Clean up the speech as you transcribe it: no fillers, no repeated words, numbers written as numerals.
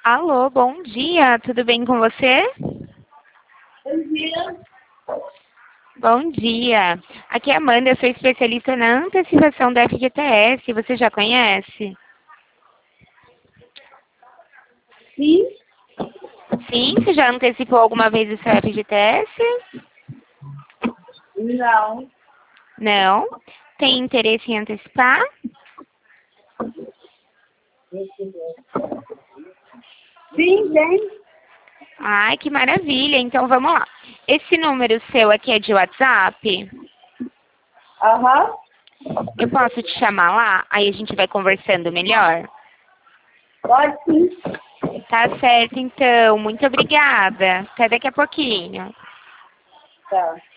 Alô, bom dia, tudo bem com você? Bom dia. Bom dia. Aqui é a Amanda, eu sou especialista na antecipação da FGTS. Você já conhece? Sim? Sim, você já antecipou alguma vez o seu FGTS? Não. Não. Tem interesse em antecipar? Sim, tem. Ai, que maravilha. Então vamos lá. Esse número seu aqui é de WhatsApp? Aham. Eu posso te chamar lá? Aí a gente vai conversando melhor? Pode sim. Tá certo, então. Muito obrigada. Até daqui a pouquinho. Tá.